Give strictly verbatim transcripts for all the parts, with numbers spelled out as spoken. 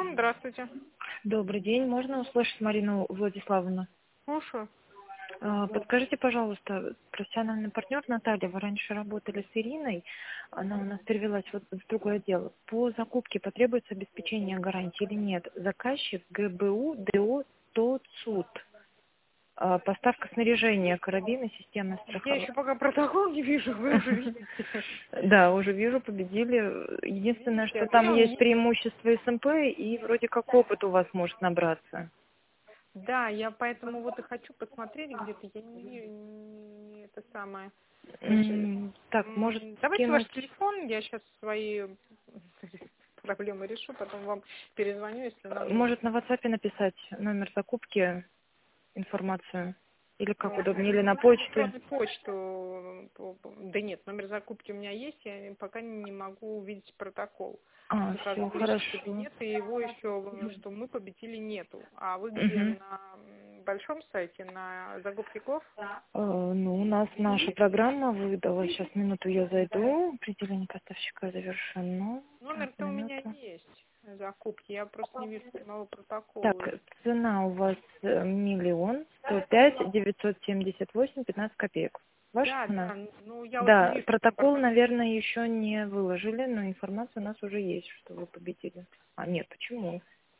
Телефон, здравствуйте. Добрый день. Можно услышать Марину Владиславовну? Слушаю. А, Подскажите, пожалуйста, профессиональный партнер Наталья, вы раньше работали с Ириной, она у нас перевелась вот в другое дело. По закупке потребуется обеспечение гарантии или нет? Заказчик ГБУ ДО ТОЦУД. А, Поставка снаряжения, карабины, системы Я еще страховки. пока протокол не вижу, вы уже видите. Да, уже вижу, победили. Единственное, Видите, что а то там я есть не- преимущество СМП, и вроде как опыт у вас может набраться. Да, я поэтому вот и хочу посмотреть где-то. Я не вижу не это самое. Значит, М, Так, может м, давайте ваш скинуть... телефон, я сейчас свои проблемы решу, потом вам перезвоню, если нам нужно. Может на WhatsApp написать номер закупки, информацию? Или как Вот. удобнее, или на Можете почте? электронную почту. по- по- Да нет, номер закупки у меня есть, я пока не могу увидеть протокол. А, Захожу все, в личный хорошо. кабинет, и его еще, что мы победили, нету. А вы где, Мгм. на м, большом сайте, на закупкиков? Э, Ну, у нас наша программа выдала. Сейчас, минуту я зайду. Определение поставщика завершено. Так, Номер-то у меня минуту. есть, закупки, я просто не вижу самого Так, протокола. цена у вас э, миллион сто пять девятьсот семьдесят восемь пятнадцать копеек. Ваша Да, цена? да, ну я вот не Да, вижу протокол, протокол. наверное, еще не выложили, но информация у нас уже есть, что вы победили. А, нет, почему?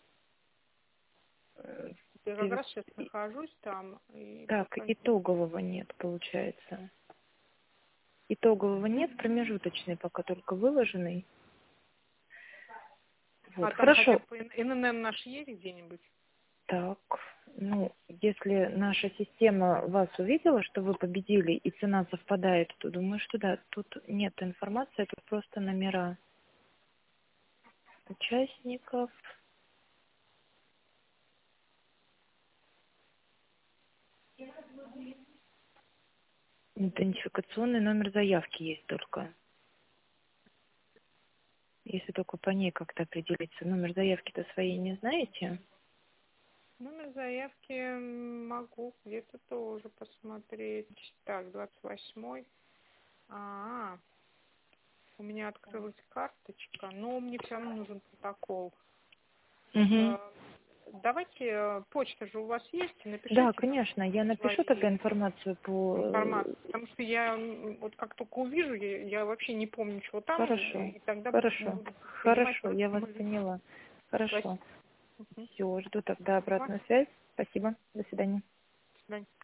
Э, Я как девять- раз сейчас и- нахожусь там, и Так, пока... итогового нет, получается. Итогового нет, промежуточный пока только выложенный. А Вот, там хотя хорошо. бы эн эн эм наш есть где-нибудь? Так, ну, если наша система вас увидела, что вы победили и цена совпадает, то думаю, что да, тут нет информации, это просто номера участников. Идентификационный номер заявки есть только. Если только по ней как-то определиться. Номер заявки-то своей не знаете? Номер заявки м, могу где-то тоже посмотреть. Так, двадцать восьмой. А, у меня открылась карточка, но мне все равно нужен протокол. Угу. Э, Давайте, э, почта же у вас есть, Да, напишите там конечно, я напишу тогда свои информацию по... э, информации, потому что я м, вот как только увижу, я, я вообще не помню, чего там, Хорошо, и тогда хорошо, буду понимать, хорошо, я вас насколько мы поняла. Спасибо. Хорошо. Мгм. Все, жду тогда Ага. обратную связь. Спасибо, до свидания. До свидания.